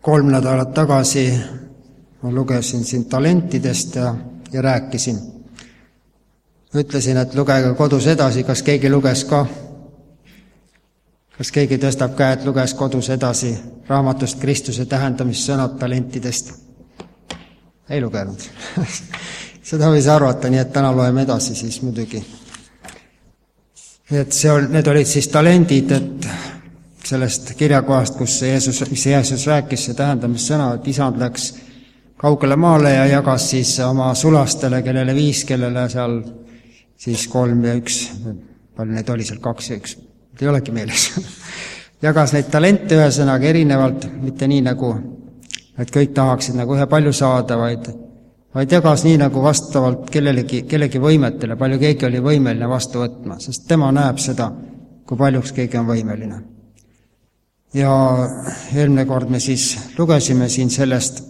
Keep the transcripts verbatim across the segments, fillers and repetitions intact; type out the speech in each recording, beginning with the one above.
kolm nädalat tagasi ma lugesin siin talentidest ja, ja rääkisin. Ütlesin, et lugege kodus edasi, kas keegi luges ka? Kas keegi tõstab käe, et luges kodus edasi raamatust Kristuse tähendamissõnad talentidest? Ei lugenud. Seda võis arvata, nii et täna loeme edasi siis muidugi. Et see on, need olid siis talendid, et sellest kirjakohast, kus Jeesus, mis Jeesus rääkis, see tähendamissõna, et isand läks kaugele maale ja jagas siis oma sulastele, kellele viis, kellele seal siis kolm ja üks, palju neid oli seal, kaks ja üks, ei olegi meeles. Jagas neid talente ühesõnaga erinevalt, mitte nii nagu, et kõik tahaksid nagu ühe palju saada, vaid, vaid jagas nii nagu vastavalt kellelegi, kellegi võimetele, palju keegi oli võimeline vastu võtma, sest tema näeb seda, kui paljuks keegi on võimeline. Ja eelmine kord me siis lugesime siin sellest,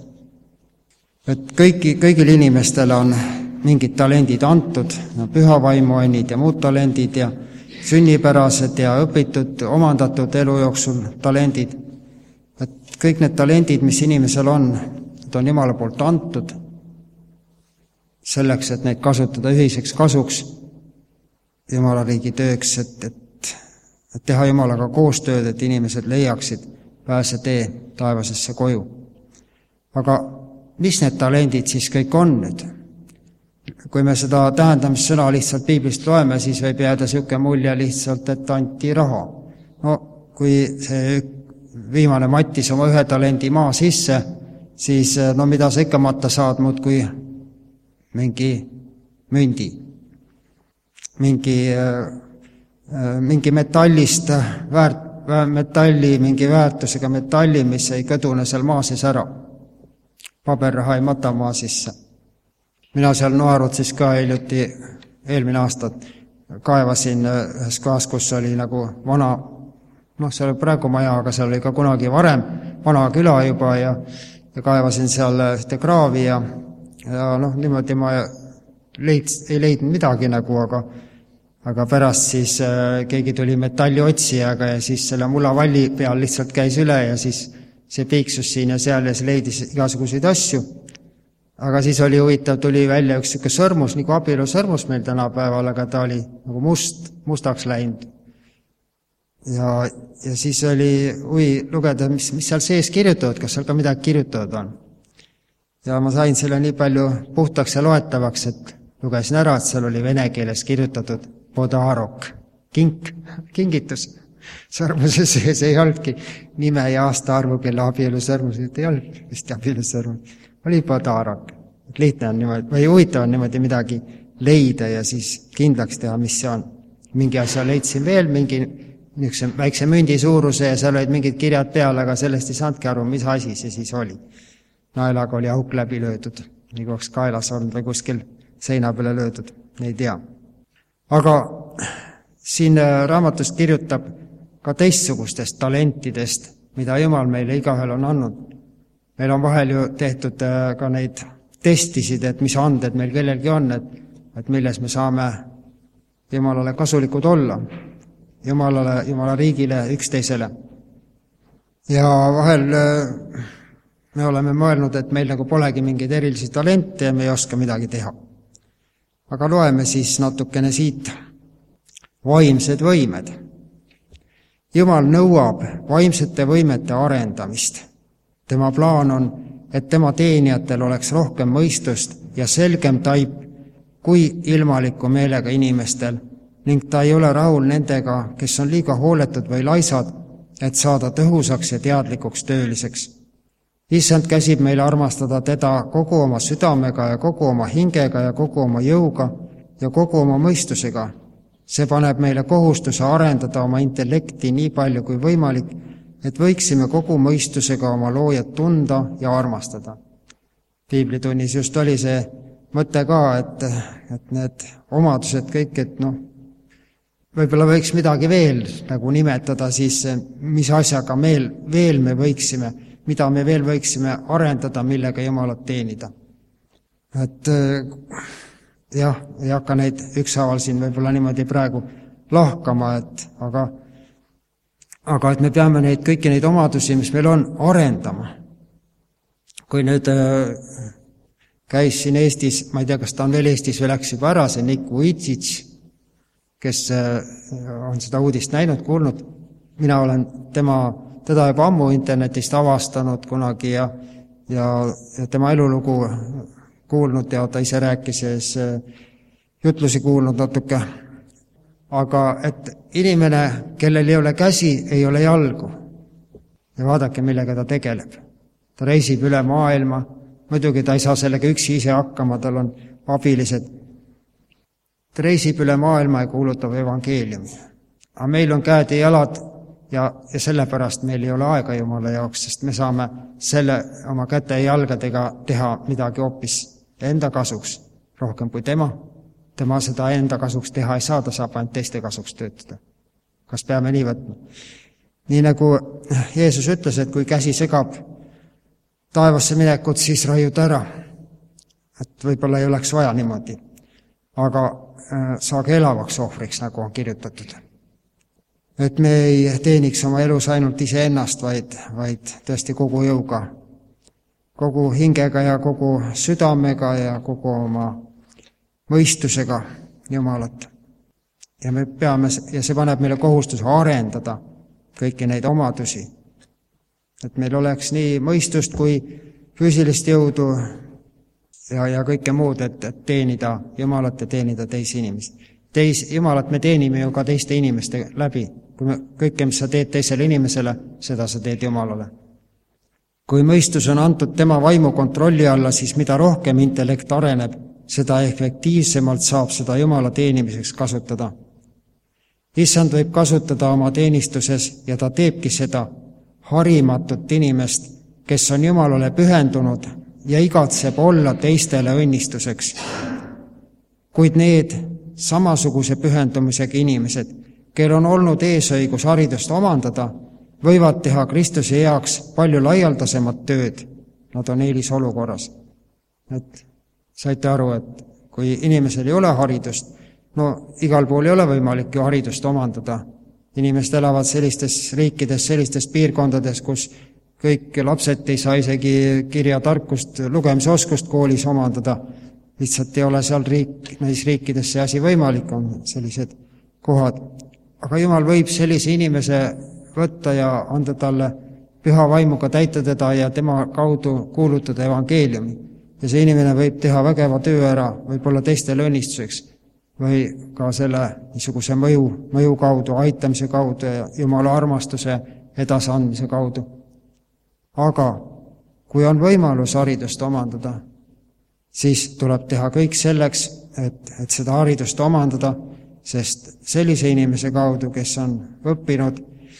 et kõiki, kõigil inimestel on mingid talendid antud, no pühavaimuannid ja muud talendid ja sünnipärased ja õpitud, omandatud elu jooksul talendid. Et kõik need talendid, mis inimesel on, need on Jumala poolt antud selleks, et neid kasutada ühiseks kasuks Jumala riigi tööks, et, et, et teha Jumalaga koostööd, et inimesed leiaksid pääse tee taevasesse koju. Aga mis need talendid siis kõik on nüüd? Kui me seda tähendamissõna lihtsalt piiblist loeme, siis võib jääda siuke mulje lihtsalt, et anti raha. No kui see viimane mattis oma ühe talendi maa sisse, siis no mida sa ikka matta saad muud kui mingi mündi, mingi, mingi metallist, väärt, metalli, mingi väärtusega metalli, mis ei kõdune seal maa sees ära. Paberraha ei mata maa sisse. Mina seal Noarut siis ka hiljuti eelmine aastat kaevasin ühes kohas, kus oli nagu vana, noh, see oli praegu maja, aga seal oli ka kunagi varem vana küla juba ja, ja kaevasin seal ühte kraavi ja, ja noh, niimoodi ma leid, ei leidnud midagi nagu, aga, aga pärast siis äh, keegi tuli metalli otsijaga ja siis selle mullavalli peal lihtsalt käis üle ja siis see piiksus siin ja seal ja see leidis igasuguseid asju. Aga siis oli huvitav, tuli välja üks siuke sõrmus, nagu abielu sõrmus meil tänapäeval, aga ta oli nagu must, mustaks läinud. Ja, ja siis oli hui lugeda, mis, mis seal sees kirjutatud, kas seal ka midagi kirjutatud on. Ja ma sain selle nii palju puhtaks ja loetavaks, et lugesin ära, et seal oli vene keeles kirjutatud podarok, kink, kingitus. Sõrmuse sees ei olnudki nime ja aasta arvu, kelle abielu sõrmus, ei olnud vist abielu sõrmus. Oli podarok. Lihtne on niimoodi, või huvitav on niimoodi midagi leida ja siis kindlaks teha, mis see on. Mingi asja leidsin veel, mingi niisuguse väikse mündi suuruse ja seal olid mingid kirjad peal, aga sellest ei saanudki aru, mis asi see siis oli. Naelaga oli auk läbi löödud, nagu oleks kaelas olnud või kuskil seina peale löödud, ei tea. Aga siin raamatust kirjutab ka teistsugustest talentidest, mida Jumal meile igahel on andnud. Meil on vahel ju tehtud ka neid testisid, et mis anded meil kellelgi on, et, et milles me saame Jumalale kasulikud olla, Jumalale, Jumala riigile, üksteisele. Ja vahel me oleme mõelnud, et meil nagu polegi mingeid erilisi talente ja me ei oska midagi teha. Aga loeme siis natukene siit vaimsed võimed. Jumal nõuab vaimsete võimete arendamist. Tema plaan on, et tema teenijatel oleks rohkem mõistust ja selgem taip kui ilmaliku meelega inimestel ning ta ei ole rahul nendega, kes on liiga hooletud või laisad, et saada tõhusaks ja teadlikuks tööliseks. Issand käsib meile armastada teda kogu oma südamega ja kogu oma hingega ja kogu oma jõuga ja kogu oma mõistusega. See paneb meile kohustuse arendada oma intellekti nii palju kui võimalik, et võiksime kogu mõistusega oma loojat tunda ja armastada. Piiblitunnis just oli see mõte ka, et, et need omadused kõik, et noh, võib-olla võiks midagi veel nagu nimetada siis, mis asjaga meil, veel me võiksime, mida me veel võiksime arendada, millega Jumalat teenida. Et jah, ei hakka neid ükshaaval siin võib-olla niimoodi praegu lahkama, et aga Aga et me peame neid kõiki neid omadusi, mis meil on, arendama. kui nüüd käis siin Eestis, ma ei tea, kas ta on veel Eestis või läks juba ära, see Nick Vujicic, kes on seda uudist näinud, kuulnud. Mina olen tema, teda juba ammu internetist avastanud kunagi ja, ja, ja tema elulugu kuulnud ja ta ise rääkis ja jutlusi kuulnud natuke. Aga et inimene, kellel ei ole käsi, ei ole jalgu. Ja vaadake, millega ta tegeleb. Ta reisib üle maailma, muidugi ta ei saa sellega üksi ise hakkama, tal on abilised. Ta reisib üle maailma ja kuulutab evangeeliumi. Aga meil on käed ja jalad ja, ja sellepärast meil ei ole aega Jumala jaoks, sest me saame selle oma käte ja jalgadega teha midagi hoopis enda kasuks, rohkem kui tema. Tema seda enda kasuks teha ei saa, ta saab ainult teiste kasuks töötada. Kas peame nii võtma? Nii nagu Jeesus ütles, et kui käsi segab taevasse minekut, siis raiud ära. Et võib-olla ei oleks vaja niimoodi. Aga saage elavaks ohvriks, nagu on kirjutatud. Et me ei teeniks oma elus ainult ise ennast, vaid, vaid tõesti kogu jõuga, kogu hingega ja kogu südamega ja kogu oma mõistusega Jumalat. Ja me peame, ja see paneb meile kohustuse arendada kõiki neid omadusi. Et meil oleks nii mõistust kui füüsilist jõudu ja, ja kõike muud, et, et teenida Jumalat ja teenida teisi inimesi. Teis, Jumalat me teenime ju ka teiste inimeste läbi. Kui me, kõike, mis sa teed teisele inimesele, seda sa teed Jumalale. Kui mõistus on antud tema vaimu kontrolli alla, siis mida rohkem intellekt areneb, seda efektiivsemalt saab seda Jumala teenimiseks kasutada. Issand võib kasutada oma teenistuses ja ta teebki seda harimatut inimest, kes on Jumalale pühendunud ja igatseb olla teistele õnnistuseks. Kuid need samasuguse pühendumisega inimesed, kel on olnud eesõigus haridust omandada, võivad teha Kristuse heaks palju laialdasemat tööd. Nad on eelisolukorras. Et saite aru, et kui inimesel ei ole haridust, no igal pool ei ole võimalik ju haridust omandada. Inimesed elavad sellistes riikides, sellistes piirkondades, kus kõik lapsed ei saa isegi kirjatarkust, lugemisoskust koolis omandada. Lihtsalt ei ole seal riik, neis riikides see asi võimalik, on sellised kohad. Aga Jumal võib sellise inimese võtta ja anda talle püha vaimuga täita teda ja tema kaudu kuulutada evangeeliumi. Ja see inimene võib teha vägeva töö ära, võib olla teistele õnnistuseks või ka selle niisuguse mõju, mõju kaudu, aitamise kaudu ja Jumala armastuse edasandmise kaudu. Aga kui on võimalus haridust omandada, siis tuleb teha kõik selleks, et, et seda haridust omandada, sest sellise inimese kaudu, kes on õppinud,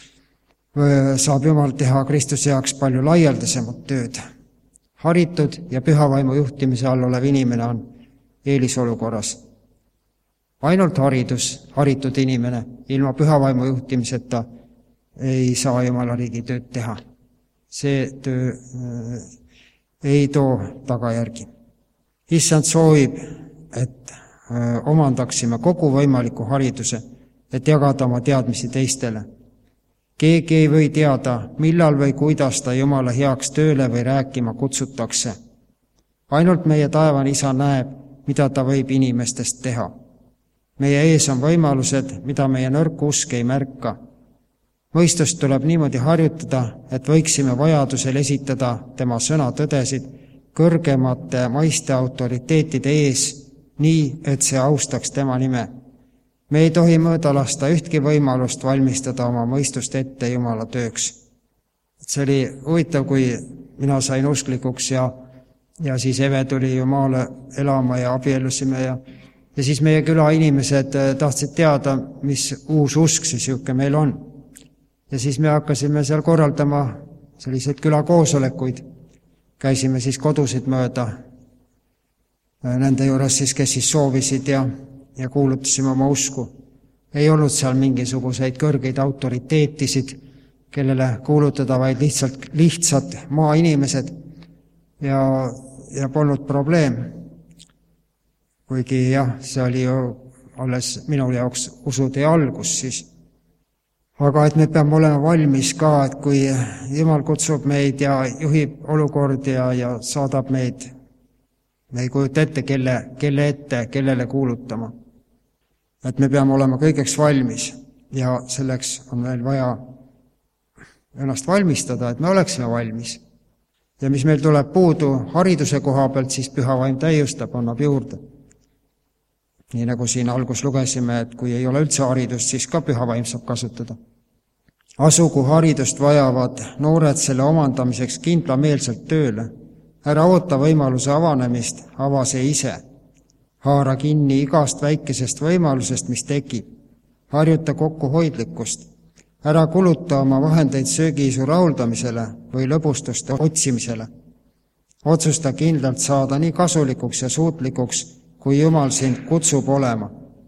saab Jumal teha Kristuse heaks palju laialdasemat tööd. Haritud ja pühavaimu juhtimise all olev inimene on eelisolukorras. Ainult haridus, haritud inimene, ilma pühavaimu juhtimiseta ei saa Jumala riigi tööd teha. See töö äh, ei too tagajärgi. Issand soovib, et äh, omandaksime kogu võimaliku hariduse, et jagada oma teadmisi teistele. Keegi ei või teada, millal või kuidas ta Jumala heaks tööle või rääkima kutsutakse. Ainult meie taevane Isa näeb, mida ta võib inimestest teha. Meie ees on võimalused, mida meie nõrk usk ei märka. Mõistust tuleb niimoodi harjutada, et võiksime vajadusel esitada tema sõna tõdesid kõrgemate maiste autoriteetide ees, nii et see austaks tema nime. Me ei tohi mööda lasta ühtki võimalust valmistada oma mõistust ette Jumala tööks. See oli huvitav, kui mina sain usklikuks ja, ja siis Eve tuli ju maale elama ja abiellusime ja, ja siis meie küla inimesed tahtsid teada, mis uus usk siis siuke meil on. Ja siis me hakkasime seal korraldama selliseid külakoosolekuid. Käisime siis kodusid mööda nende juures siis, kes siis soovisid ja ja kuulutasime oma usku. Ei olnud seal mingisuguseid kõrgeid autoriteetisid, kellele kuulutada, vaid lihtsalt lihtsad maainimesed ja, ja polnud probleem. Kuigi jah, see oli ju alles minu jaoks usutee algus siis. Aga et me peame olema valmis ka, et kui Jumal kutsub meid ja juhib olukordi ja, ja saadab meid, me ei kujuta ette, kelle, kelle ette, kellele kuulutama. Et me peame olema kõigeks valmis ja selleks on meil vaja ennast valmistada, et me oleksime valmis. Ja mis meil tuleb puudu hariduse koha pealt, siis Püha Vaim täiustab, annab juurde. Nii nagu siin algus lugesime, et kui ei ole üldse haridust, siis ka Püha Vaim saab kasutada. Asugu haridust vajavad noored selle omandamiseks kindlameelselt tööle. Ära oota võimaluse avanemist, ava see ise. Haara kinni igast väikesest võimalusest, mis tekib. Harjuta kokkuhoidlikkust. Ära kuluta oma vahendeid söögiisu rahuldamisele või lõbustuste otsimisele. Otsusta kindlalt saada nii kasulikuks ja suutlikuks, kui Jumal sind kutsub olema.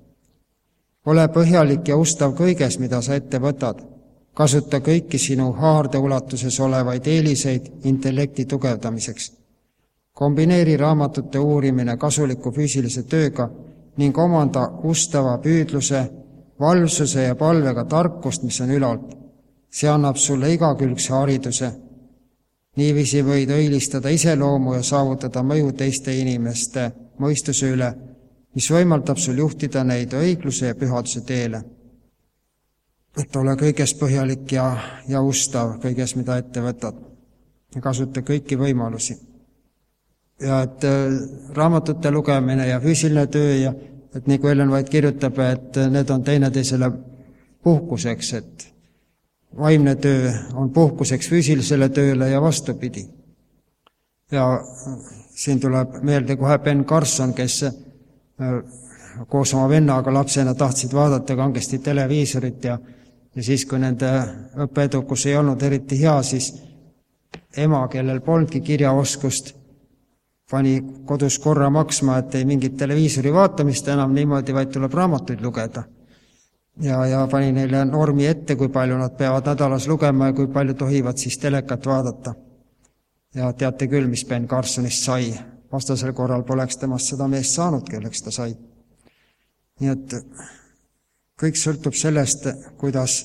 Ole põhjalik ja ustav kõiges, mida sa ette võtad. Kasuta kõiki sinu haarde ulatuses olevaid eeliseid intellekti tugevdamiseks. Kombineeri raamatute uurimine kasuliku füüsilise tööga ning omanda ustava püüdluse, valvsuse ja palvega tarkust, mis on ülalt. See annab sulle igakülgse hariduse. Niiviisi võid õilistada iseloomu ja saavutada mõju teiste inimeste mõistuse üle, mis võimaldab sul juhtida neid õigluse ja pühaduse teele. Et ole kõiges põhjalik ja, ja ustav kõiges, mida ette võtad. Ja kasuta kõiki võimalusi. Ja et äh, raamatute lugemine ja füüsiline töö ja et nii kui Ellen White kirjutab, et need on teineteisele puhkuseks, et vaimne töö on puhkuseks füüsilisele tööle ja vastupidi. Ja siin tuleb meelde kohe Ben Carson, kes koos oma vennaga lapsena tahtsid vaadata kangesti televiisorit ja, ja siis, kui nende õppeedukus ei olnud eriti hea, siis ema, kellel polnudki kirjaoskust, pani kodus korra maksma, et ei mingit televiisori vaatamist enam niimoodi, vaid tuleb raamatuid lugeda. Ja, ja pani neile normi ette, kui palju nad peavad nädalas lugema ja kui palju tohivad siis telekat vaadata. Ja teate küll, mis Ben Carsonist sai. Vastasel korral poleks temast seda meest saanud, kelleks ta sai. Nii et kõik sõltub sellest, kuidas,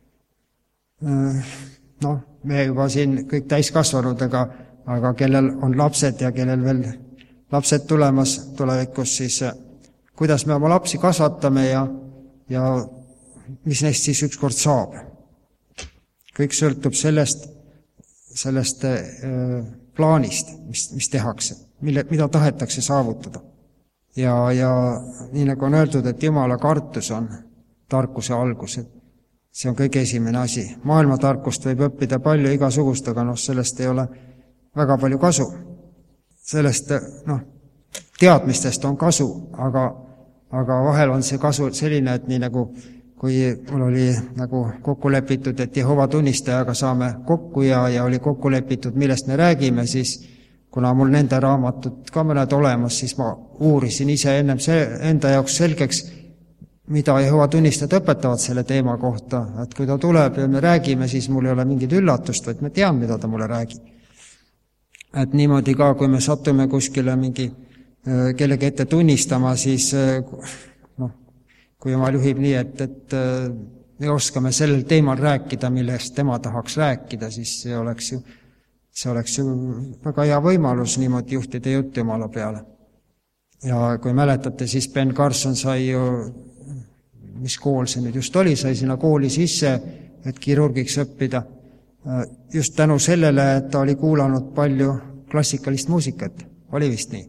noh, me juba siin kõik täiskasvanud, aga aga kellel on lapsed ja kellel veel lapsed tulemas tulevikus, siis kuidas me oma lapsi kasvatame ja, ja mis neist siis ükskord saab. Kõik sõltub sellest, sellest äh, plaanist, mis, mis tehakse, mille, mida tahetakse saavutada. Ja, ja nii nagu on öeldud, et Jumala kartus on tarkuse algus, et see on kõige esimene asi. Maailma tarkust võib õppida palju igasugust, aga noh, sellest ei ole väga palju kasu. Sellest, noh, teadmistest on kasu, aga, aga vahel on see kasu selline, et nii nagu, kui mul oli nagu kokku lepitud, et Jehova tunnistajaga saame kokku ja, ja oli kokku lepitud, millest me räägime, siis kuna mul nende raamatud ka mõned olemas, siis ma uurisin ise ennem see, enda jaoks selgeks, mida Jehova tunnistajad õpetavad selle teema kohta, et kui ta tuleb ja me räägime, siis mul ei ole mingit üllatust, vaid ma tean, mida ta mulle räägib. Et niimoodi ka, kui me satume kuskile mingi kellegi ette tunnistama, siis noh, kui Jumal juhib nii, et, et me oskame sellel teemal rääkida, millest tema tahaks rääkida, siis see oleks ju, see oleks ju väga hea võimalus niimoodi juhtida jutt Jumala peale. Ja kui mäletate, siis Ben Carson sai ju, mis kool see nüüd just oli, sai sinna kooli sisse, et kirurgiks õppida. Just tänu sellele, et ta oli kuulanud palju klassikalist muusikat, oli vist nii.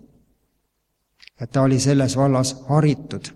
Et ta oli selles vallas haritud.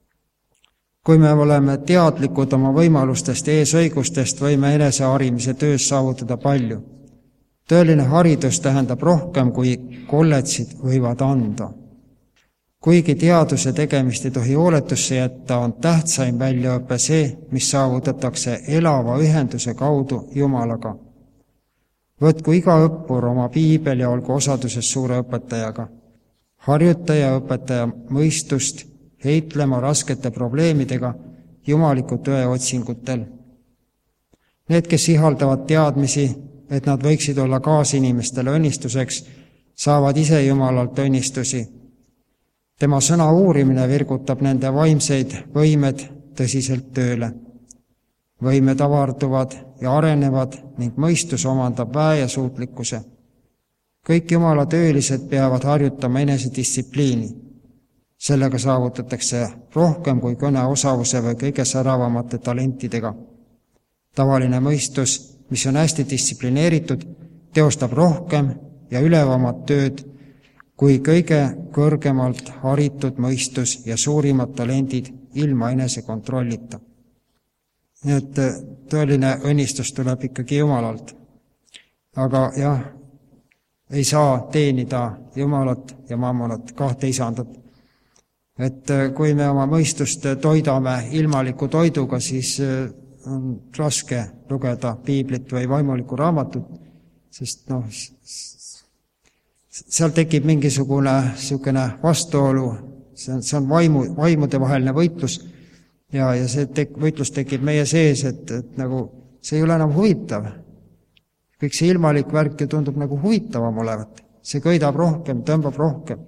Kui me oleme teadlikud oma võimalustest ja eesõigustest, võime eneseharimise töös saavutada palju. Tõeline haridus tähendab rohkem, kui kolledžid võivad anda. Kuigi teaduse tegemist ei tohi hooletusse jätta, on tähtsaim väljaõpe see, mis saavutatakse elava ühenduse kaudu Jumalaga. Võtku iga õppur oma piibel ja olgu osaduses suure õpetajaga. Harjuta ja õpetaja mõistust heitlema raskete probleemidega jumaliku tõe otsingutel. Need, kes ihaldavad teadmisi, et nad võiksid olla kaasinimestele õnnistuseks, saavad ise Jumalalt õnnistusi. Tema sõna uurimine virgutab nende vaimseid võimed tõsiselt tööle. võimed avarduvad ja arenevad ning mõistus omandab väe ja suutlikkuse. Kõik Jumala töölised peavad harjutama enesedistsipliini. Sellega saavutatakse rohkem kui kõneosavuse või kõige säravamate talentidega. Tavaline mõistus, mis on hästi distsiplineeritud, teostab rohkem ja ülevamat tööd kui kõige kõrgemalt haritud mõistus ja suurimad talendid ilma enesekontrollita. Nii et tõeline õnnistus tuleb ikkagi Jumalalt. Aga jah, ei saa teenida Jumalat ja mammonat, kahte isandat. Et kui me oma mõistust toidame ilmaliku toiduga, siis on raske lugeda piiblit või vaimulikku raamatut, sest noh, seal tekib mingisugune niisugune vastuolu, see on, see on vaimu, vaimude vaheline võitlus ja, ja see tek, võitlus tekib meie sees, et, et nagu see ei ole enam huvitav. Kõik see ilmalik värk tundub nagu huvitavam olevat. See köidab rohkem, tõmbab rohkem.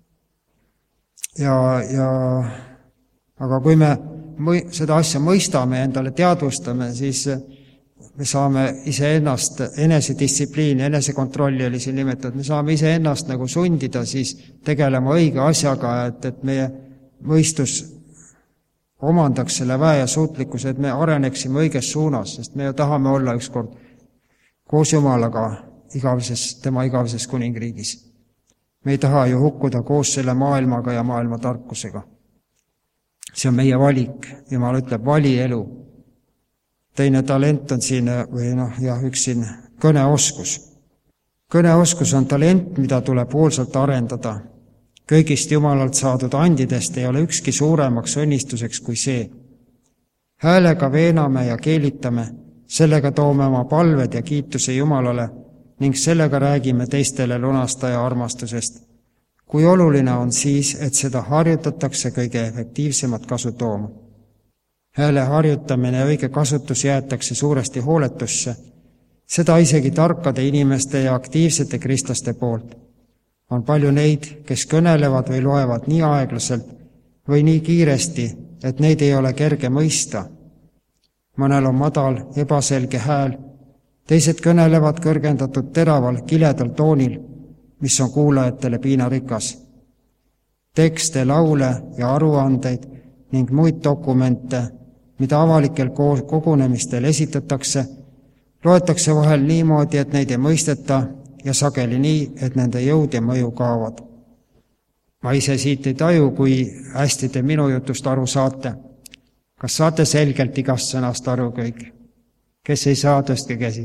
Ja, ja, aga kui me mõi, seda asja mõistame ja endale teadvustame, siis me saame iseennast, enesedistsipliini, enesekontrolli oli siin nimetatud, me saame iseennast nagu sundida siis tegelema õige asjaga, et, et meie mõistus omandaks selle väe ja suutlikkuse, et me areneksime õiges suunas, sest me ju tahame olla ükskord koos Jumalaga igavises, tema igavises kuningriigis. Me ei taha ju hukkuda koos selle maailmaga ja maailma tarkusega. See on meie valik. Jumal ütleb, vali elu. Teine talent on siin, või noh, jah, üks siin, kõneoskus. Kõneoskus on talent, mida tuleb hoolsalt arendada. Kõigist Jumalalt saadud andidest ei ole ükski suuremaks õnnistuseks kui see. Häälega veename ja keelitame, sellega toome oma palved ja kiituse Jumalale ning sellega räägime teistele lunastaja armastusest. Kui oluline on siis, et seda harjutatakse kõige efektiivsemat kasu tooma. Hääle harjutamine ja õige kasutus jäetakse suuresti hooletusse, seda isegi tarkade inimeste ja aktiivsete kristlaste poolt. On palju neid, kes kõnelevad või loevad nii aeglaselt või nii kiiresti, et neid ei ole kerge mõista. Mõnel on madal, ebaselge hääl, teised kõnelevad kõrgendatud teraval, kiledal toonil, mis on kuulajatele piinarikas. Tekste, laule ja aruandeid ning muid dokumente, mida avalikel kogunemistel esitatakse, loetakse vahel niimoodi, et neid ei mõisteta ja sageli nii, et nende jõud ja mõju kaovad. Ma ise siit ei taju, kui hästi te minu jutust aru saate. Kas saate selgelt igast sõnast aru kõik? Kes ei saa, tõstke käsi?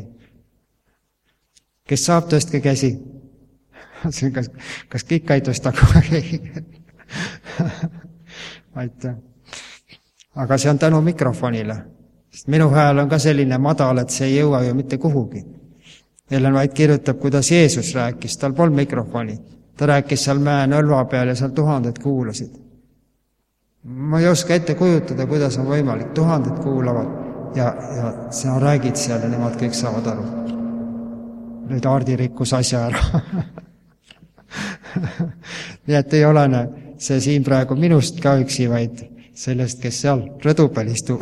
Kes saab, tõstke käsi? Kas, kas kõik ei tõsta kohe? Aitäh. Aga see on tänu mikrofonile. Sest minu hääl on ka selline madal, et see ei jõua ju mitte kuhugi. Ellen Vaid kirjutab, kuidas Jeesus rääkis, tal polnud mikrofoni. Ta rääkis seal mäe nõlva peal ja seal tuhanded kuulasid. Ma ei oska ette kujutada, kuidas on võimalik. Tuhanded kuulavad ja, ja sa räägid seal ja nemad kõik saavad aru. Nüüd Hardi rikkus asja ära. Nii et ei ole see siin praegu minust ka üksi, vaid sellest, kes seal rõdu peal istub.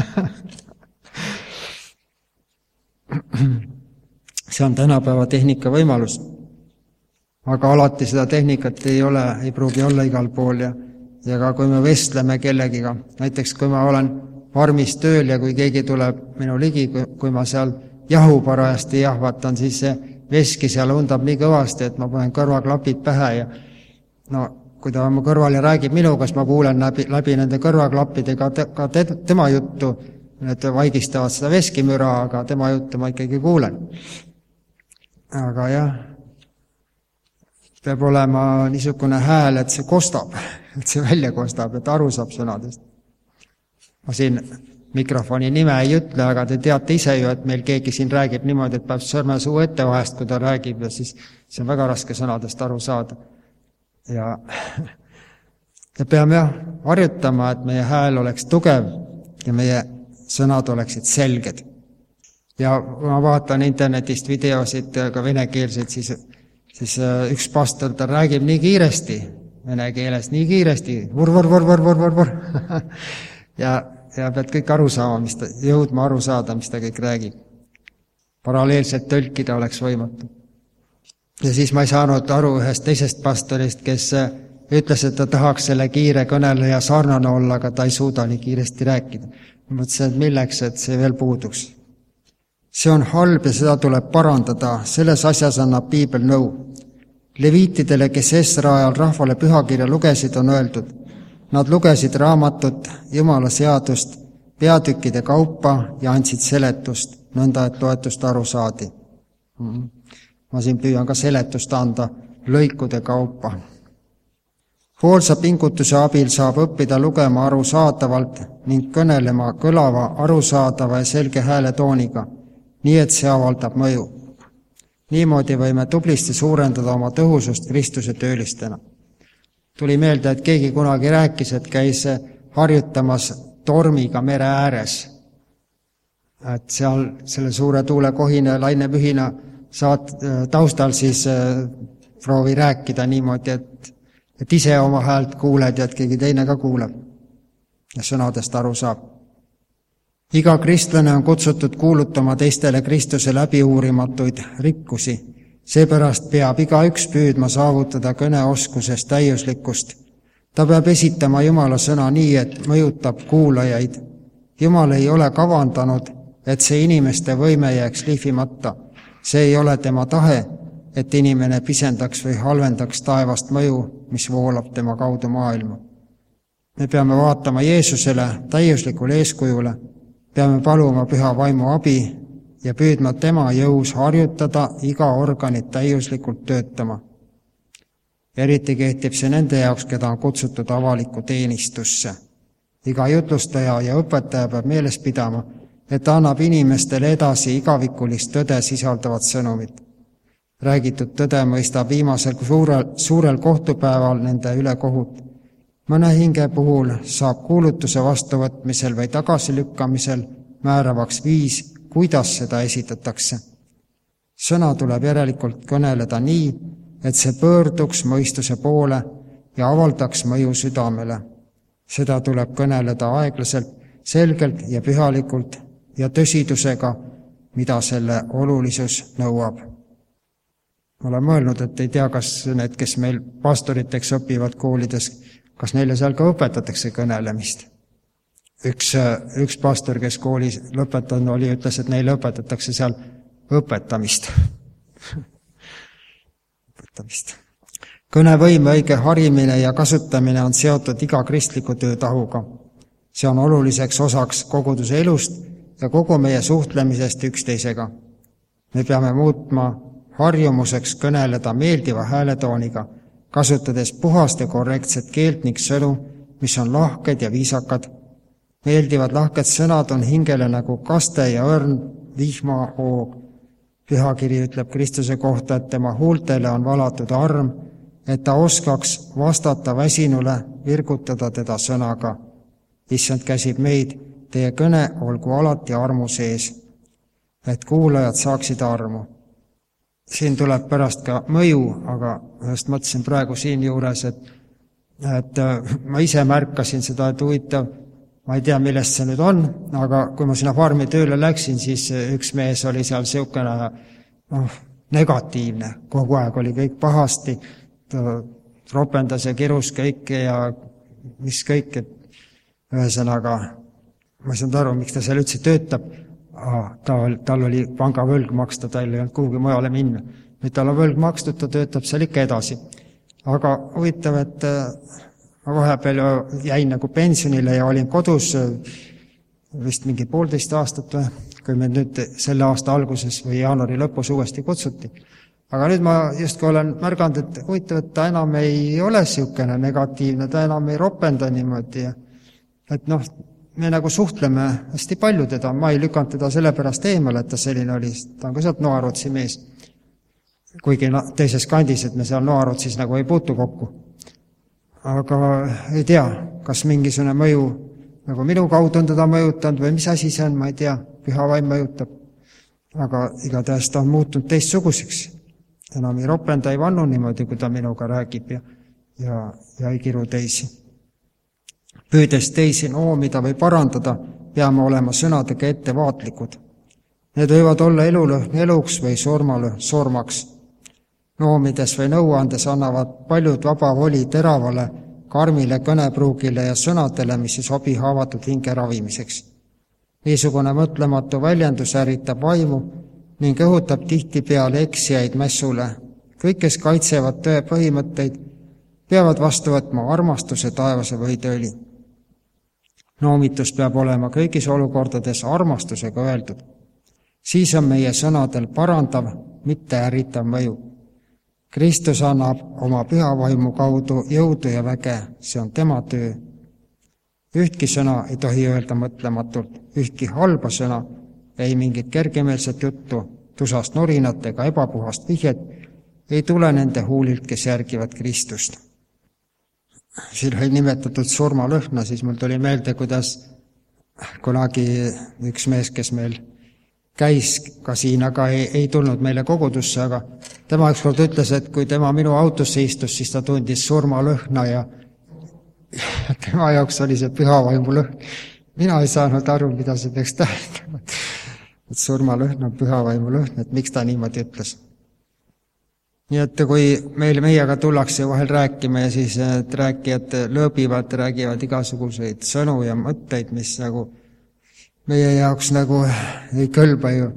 See on tänapäeva tehnika võimalus. Aga alati seda tehnikat ei ole, ei pruugi olla igal pool ja, ja ka kui me vestleme kellegiga, näiteks kui ma olen farmis tööl ja kui keegi tuleb minu ligi, kui ma seal jahu parajasti jahvatan, siis see veski seal undab nii kõvasti, et ma panen kõrvaklapid pähe ja no, kui ta oma kõrval ja räägib minuga, siis ma kuulen läbi, läbi nende kõrvaklappidega te, ka te, tema juttu, need vaigistavad seda veskimüra, aga tema juttu ma ikkagi kuulen. Aga jah, peab olema niisugune hääl, et see kostab, et see välja kostab, et aru saab sõnadest. Ma siin mikrofoni nime ei ütle, aga te teate ise ju, et meil keegi siin räägib niimoodi, et peab sõrme suu ette vahest, kui ta räägib ja siis see on väga raske sõnadest aru saada. Ja, ja peame jah harjutama, et meie hääl oleks tugev ja meie sõnad oleksid selged. Ja ma vaatan internetist videosid, ka venekeelseid, siis, siis üks pastor, ta räägib nii kiiresti, vene keeles nii kiiresti, vur, vur, vur, vur, vur, vur, vur. Ja ja pead kõik aru saama, mis ta, jõudma aru saada, mis ta kõik räägib. Paralleelselt tõlkida oleks võimatu. Ja siis ma ei saanud aru ühest teisest pastorist, kes ütles, et ta tahaks selle kiire kõneleja sarnane olla, aga ta ei suuda nii kiiresti rääkida. Ma mõtlesin, et milleks, et see veel puuduks. See on halb ja seda tuleb parandada. Selles asjas annab piibel nõu. Leviitidele, kes Esra ajal rahvale pühakirja lugesid, on öeldud. Nad lugesid raamatut, Jumala seadust, peatükkide kaupa ja andsid seletust, nõnda, et loetust aru saadi. Ma siin püüan ka seletust anda lõikude kaupa. Hoolsa pingutuse abil saab õppida lugema arusaadavalt ning kõnelema kõlava, arusaadava ja selge hääletooniga, nii et see avaldab mõju. Niimoodi võime tublisti suurendada oma tõhusust Kristuse töölistena. Tuli meelde, et keegi kunagi rääkis, et käis harjutamas tormiga mere ääres. Et seal selle suure tuule kohine lainepühina saad taustal siis proovi rääkida niimoodi, et, et ise oma häält kuuled ja et keegi teine ka kuuleb ja sõnadest aru saab. Iga kristlane on kutsutud kuulutama teistele Kristuse läbiuurimatuid rikkusi. Seepärast peab igaüks püüdma saavutada kõneoskusest täiuslikkust. Ta peab esitama Jumala sõna nii, et mõjutab kuulajaid. Jumal ei ole kavandanud, et see inimeste võime jääks lihvimata. See ei ole tema tahe, et inimene pisendaks või halvendaks taevast mõju, mis voolab tema kaudu maailma. Me peame vaatama Jeesusele, täiuslikule eeskujule, peame paluma püha vaimu abi ja püüdma tema jõus harjutada iga organit täiuslikult töötama. Eriti kehtib see nende jaoks, keda on kutsutud avalikku teenistusse. Iga jutlustaja ja õpetaja peab meeles pidama, et ta annab inimestele edasi igavikulist tõde sisaldavat sõnumit. Räägitud tõde mõistab viimasel suurel, suurel kohtupäeval nende üle kohut. Mõne hinge puhul saab kuulutuse vastuvõtmisel või tagasilükkamisel määravaks viis, kuidas seda esitatakse. Sõna tuleb järelikult kõneleda nii, et see pöörduks mõistuse poole ja avaldaks mõju südamele. Seda tuleb kõneleda aeglaselt, selgelt ja pühalikult ja tõsidusega, mida selle olulisus nõuab. Ma olen mõelnud, et ei tea, kas need, kes meil pastoriteks õpivad koolides, kas neile seal ka õpetatakse kõnelemist. Üks, üks pastor, kes koolis lõpetanud oli, ütles, et neile õpetatakse seal õpetamist. õpetamist. Kõnevõime õige harimine ja kasutamine on seotud iga kristliku töötahuga. See on oluliseks osaks koguduse elust ja kogu meie suhtlemisest üksteisega. Me peame muutma harjumuseks kõneleda meeldiva hääletooniga, kasutades puhast ja korrektset keelt ning sõnu, mis on lahked ja viisakad. Meeldivad lahked sõnad on hingele nagu kaste ja õrn vihmahoog. Pühakiri ütleb Kristuse kohta, et tema huultele on valatud arm, et ta oskaks vastata väsinule, virgutada teda sõnaga. Issand käsib meid, teie kõne olgu alati armu sees, et kuulajad saaksid armu. Siin tuleb pärast ka mõju, aga just mõtlesin praegu siin juures, et, et ma ise märkasin seda, et huvitav, ma ei tea, millest see nüüd on, aga kui ma sinna farmi tööle läksin, siis üks mees oli seal siukene noh, negatiivne, kogu aeg oli kõik pahasti, ta ropendas ja kirus kõike ja mis kõik, et ühesõnaga, ma ei saanud aru, miks ta seal üldse töötab. Ah, tal, tal oli pangavõlg maksta, tal ei olnud kuhugi mujale minna. Nüüd tal on võlg makstud, ta töötab seal ikka edasi. Aga huvitav, et ma vahepeal jäin nagu pensionile ja olin kodus vist mingi poolteist aastat või, kui me nüüd selle aasta alguses või jaanuari lõpus uuesti kutsuti. Aga nüüd ma just kui olen märganud, et huvitav, et ta enam ei ole siukene negatiivne, ta enam ei ropenda niimoodi. Et noh, me nagu suhtleme hästi palju teda, ma ei lükanud teda sellepärast eemale, et ta selline oli, ta on ka sealt Noarotsi mees. Kuigi teises kandis, et me seal Noarotsis nagu ei puutu kokku. Aga ei tea, kas mingisugune mõju, nagu minu kaudu on teda mõjutanud või mis asi see on, ma ei tea, püha vaim mõjutab. Aga igatahes ta on muutunud teistsuguseks. Enam ei ropenda, ei vannu niimoodi, kui ta minuga räägib ja, ja, ja ei kiru teisi. Püüdes teisi noomida või parandada, peame olema sõnadega ettevaatlikud. Need võivad olla elulõhn eluks või surmalõhn surmaks. Noomides või nõuandes annavad paljud vaba voli teravale, karmile kõnepruugile ja sõnadele, mis ei sobi haavatud hinge ravimiseks. Niisugune mõtlematu väljendus ärritab vaimu ning õhutab tihtipeale eksijaid mässule. Kõik, kes kaitsevad tõe põhimõtteid, peavad vastu võtma armastuse taevase võideõli. Noomitus peab olema kõigis olukordades armastusega öeldud. Siis on meie sõnadel parandav, mitte ärritav mõju. Kristus annab oma pühavaimu kaudu jõudu ja väge, see on tema töö. Ühtki sõna ei tohi öelda mõtlematult, ühtki halba sõna, ei mingit kergemeelset juttu, tusast nurinat ega ebapuhast vihjet ei tule nende huulilt, kes järgivad Kristust. Siin oli nimetatud surmalõhna, siis mul tuli meelde, kuidas kunagi üks mees, kes meil käis ka siin, aga ei, ei tulnud meile kogudusse, aga tema ükskord ütles, et kui tema minu autosse istus, siis ta tundis surmalõhna ja tema jaoks oli see pühavaimu lõhn. Mina ei saanud aru, mida see peaks tähendama. Et surmalõhn on pühavaimu lõhn, et miks ta niimoodi ütles. Nii et kui meil meiega tullakse vahel rääkima ja siis rääkijad lõõbivad, räägivad igasuguseid sõnu ja mõtteid, mis nagu meie jaoks nagu ei kõlba ju.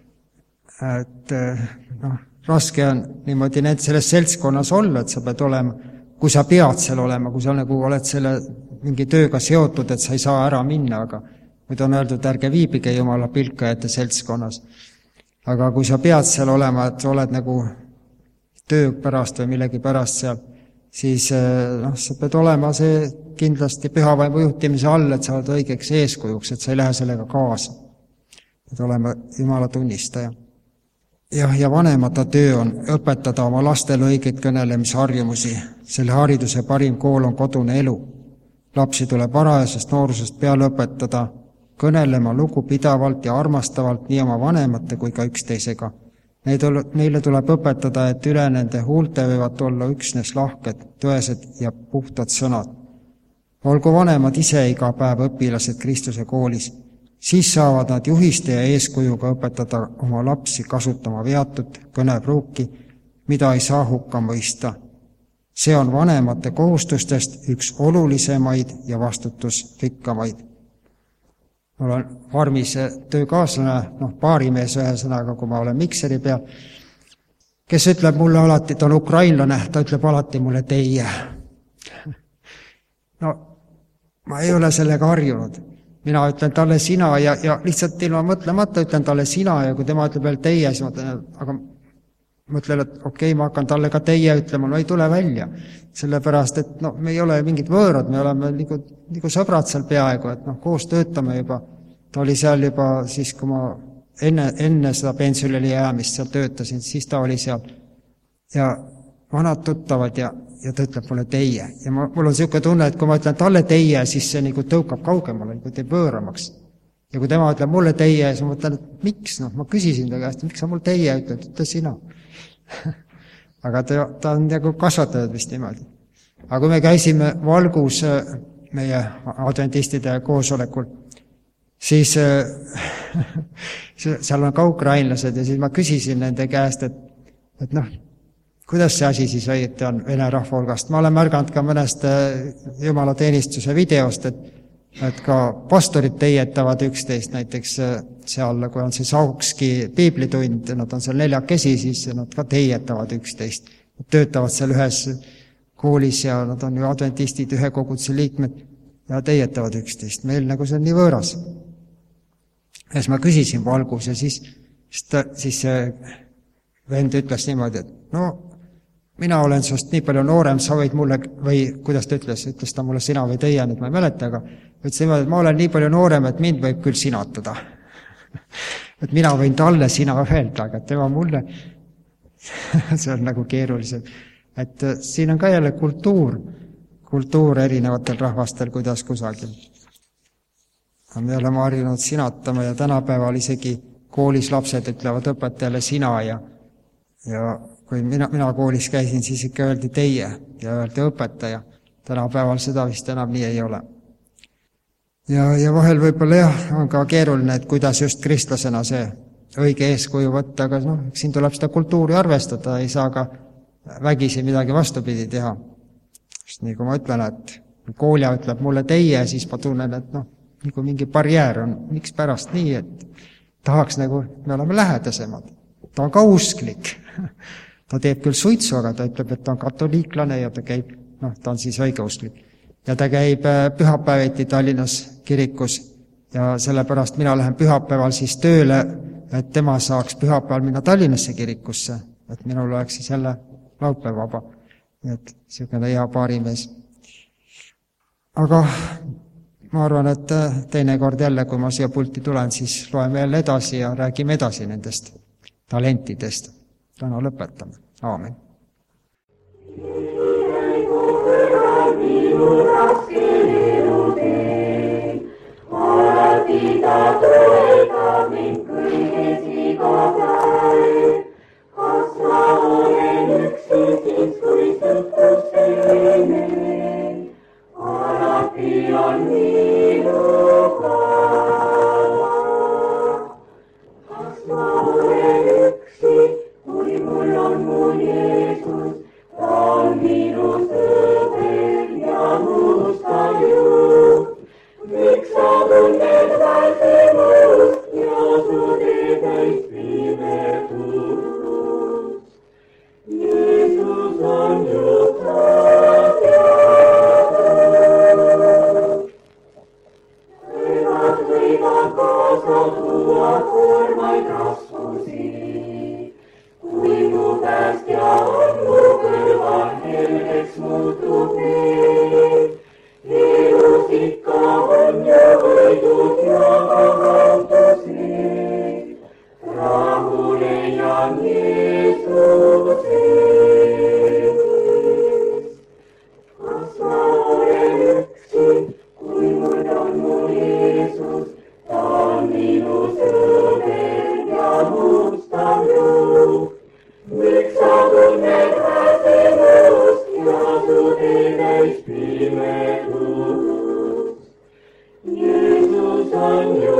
Et noh, raske on niimoodi need selles seltskonnas olla, et sa pead olema, kui sa pead seal olema, kui sa nagu oled selle mingi tööga seotud, et sa ei saa ära minna, aga nüüd on öeldud, ärge viibige Jumala pilkajate seltskonnas. Aga kui sa pead seal olema, et sa oled nagu töö pärast või millegi pärast seal, siis noh, sa pead olema see kindlasti pühavaimu juhtimise all, et sa oled õigeks eeskujuks, et sa ei lähe sellega kaasa. Et olema Jumala tunnistaja. Jah, ja vanemate töö on õpetada oma lastele õigeid kõnelemisharjumusi. Selle hariduse parim kool on kodune elu. Lapsi tuleb varajasest noorusest peale õpetada, kõnelema lugupidavalt ja armastavalt nii oma vanemate kui ka üksteisega. Neile tuleb õpetada, et üle nende huulte võivad olla üksnes lahked, tõesed ja puhtad sõnad. Olgu vanemad ise iga päev õpilased Kristuse koolis, siis saavad nad juhiste ja eeskujuga õpetada oma lapsi kasutama veatut kõnepruuki, mida ei saa hukka mõista. See on vanemate kohustustest üks olulisemaid ja vastutusrikkamaid. Mul on farmis töökaaslane, noh, baarimees ühe sõnaga, kui ma olen mikseri peal, kes ütleb mulle alati, ta on ukrainlane, ta ütleb alati mulle teie. No, ma ei ole sellega harjunud. Mina ütlen talle sina ja, ja lihtsalt ilma mõtlemata ütlen talle sina ja kui tema ütleb veel teie, siis ma ütlen, aga mõtlen, et okei, okay, ma hakkan talle ka teie ütlema, no ei tule välja. Sellepärast, et no, me ei ole mingid võõrad, me oleme nagu, nagu sõbrad seal peaaegu, et noh, koos töötame juba. Ta oli seal juba siis, kui ma enne, enne seda pensionile jäämist seal töötasin, siis ta oli seal. Ja vanad tuttavad ja, ja ta ütleb mulle teie. Ja ma, mul on selline tunne, et kui ma ütlen talle teie, siis see nagu tõukab kaugemale, nagu teeb võõramaks. Ja kui tema ütleb mulle teie, siis ma mõtlen, et miks, noh, ma küsisin ta käest, miks sa mul teie ütled, ütle sina. Aga ta, ta on nagu kasvatatud vist niimoodi. Aga kui me käisime Valgus meie adventistide koosolekul, siis seal on ka ukrainlased ja siis ma küsisin nende käest, et, et noh, kuidas see asi siis õieti on vene rahva hulgast. Ma olen märganud ka mõnest Jumala teenistuse videost, et et ka pastorid teietavad üksteist, näiteks seal, kui on see Saukski piiblitund, nad on seal neljakesi, siis nad ka teietavad üksteist. Nad töötavad seal ühes koolis ja nad on ju adventistid, ühe koguduse liikmed ja teietavad üksteist. Meil nagu see on nii võõras. Ja siis ma küsisin Valgus ja siis, siis, ta, siis see vend ütles niimoodi, et no, mina olen sinust nii palju noorem, sa võid mulle, või kuidas ta ütles, ütles ta mulle sina või teie, nüüd ma ei mäleta, aga ütles niimoodi, et ma olen nii palju noorem, et mind võib küll sinatada. Et mina võin talle sina öelda, aga tema mulle, see on nagu keerulisem. Et siin on ka jälle kultuur, kultuur erinevatel rahvastel, kuidas kusagil. Me oleme harjunud sinatama ja tänapäeval isegi koolis lapsed ütlevad õpetajale sina ja, ja kui mina, mina koolis käisin, siis ikka öeldi teie ja öeldi õpetaja. Tänapäeval seda vist enam nii ei ole. ja, ja vahel võib-olla jah, on ka keeruline, et kuidas just kristlasena see õige eeskuju võtta, aga noh, siin tuleb seda kultuuri arvestada, ei saa ka vägisi midagi vastupidi teha. Sest nii kui ma ütlen, et koolja ütleb mulle teie, siis ma tunnen, et noh, nagu mingi barjäär on, miks pärast nii, et tahaks nagu, me oleme lähedasemad. Ta on ka usklik. Ta teeb küll suitsu, aga ta ütleb, et ta on katoliiklane ja ta käib, noh, ta on siis õigeusklik. Ja ta käib pühapäeviti Tallinnas kirikus ja sellepärast mina lähen pühapäeval siis tööle, et tema saaks pühapäeval minna Tallinnasse kirikusse, et minul oleks siis jälle laupäev vaba. Et niisugune hea paarimees. Aga ma arvan, et teinekord jälle, kui ma siia pulti tulen, siis loeme jälle edasi ja räägime edasi nendest talentidest. Täna lõpetame. Aamen. Alati ta toetab mind kõiges iga päev. Kas ma olen üksi siis, kui sõprus teeme? Alati on minuga. Kas ma olen üksi, kui mul on mu Jeesus, ta on minu sõber ja musta juht. Miks sa tunned väsimust ja su teed täis pimedust? Jeesus on ju teadjad. Võivad võivad kaasa tuua koormaid raskusi. Kui mu päästja on mu kõrval, helgeks muutub need. Elus ikka on ja võidud ja kaotused. Rahu leian Jeesuses. Kas ma olen üksi, kui mul on mu Jeesus, ta on minu sõber ja musta juht. Miks sa tunned väsimust ja su teed täis pimedust? Jeesus on ju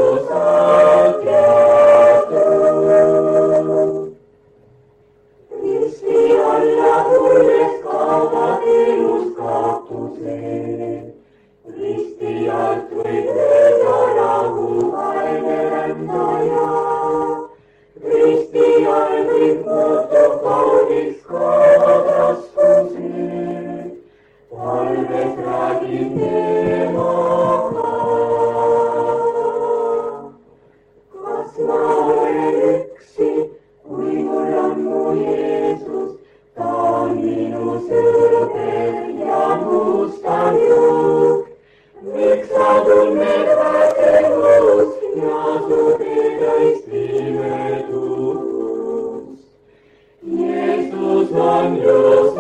saatjatud. Risti alla tulles kaovad elust kaotused. Risti alt võib lööda rahu aine rändaja. Risti all võib muutub kaunis kaovad raskused. Palves räägin temaga. Kas ma olen üksi, kui mul on mu Jeesus, ta on minu sõber ja musta juht. Miks sa tunned väsimust ja su teed täis pimedust? Jeesus on ju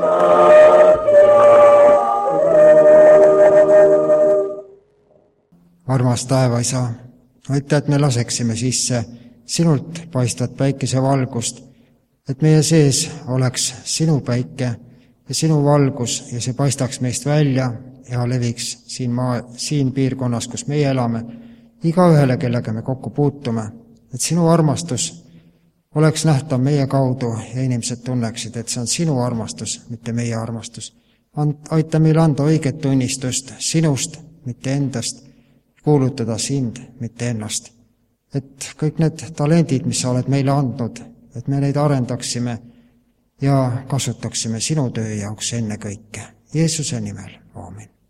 armas taevaisa, aitäh, et me laseksime sisse sinult paistvat päikese valgust, et meie sees oleks sinu päike ja sinu valgus ja see paistaks meist välja ja leviks siin, maa, siin piirkonnas, kus meie elame, igaühele, kellega me kokku puutume, et sinu armastus oleks nähtav meie kaudu ja inimesed tunneksid, et see on sinu armastus, mitte meie armastus. Aita meil anda õiget tunnistust sinust, mitte endast, kuulutada sind, mitte ennast. Et kõik need talendid, mis sa oled meile andnud, et me neid arendaksime ja kasutaksime sinu töö jaoks enne kõike. Jeesuse nimel, aamen.